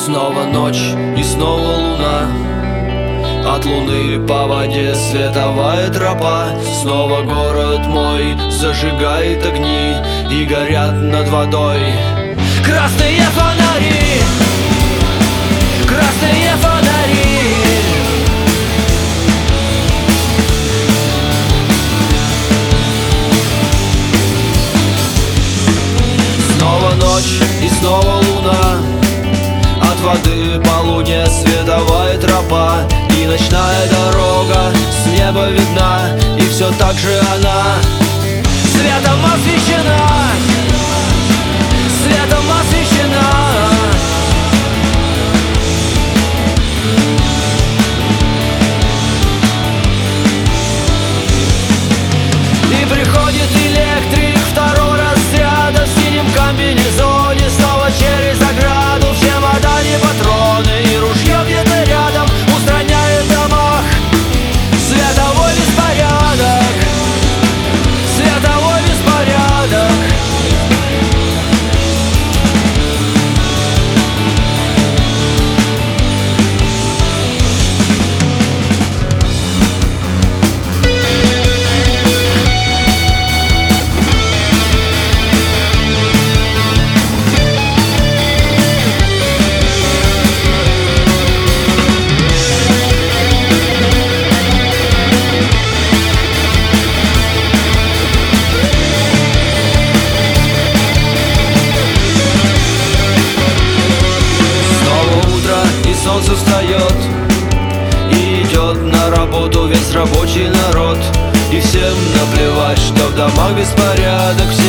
Снова ночь и снова луна, от луны по воде световая тропа. Снова город мой зажигает огни, и горят над водой красные фонари, красные фонари. Снова ночь и снова луна, от воды по луне световая тропа. И ночная дорога с неба видна, и все так же она светом освещена, светом освещена. И приходит электрик второй раз рядом в синем комбинезоне, снова через ограду. Все вода не патроны, и ружье где-то рядом устраняет в домах световой беспорядок, световой беспорядок. Солнце встает и идет на работу весь рабочий народ. И всем наплевать, что в домах беспорядок.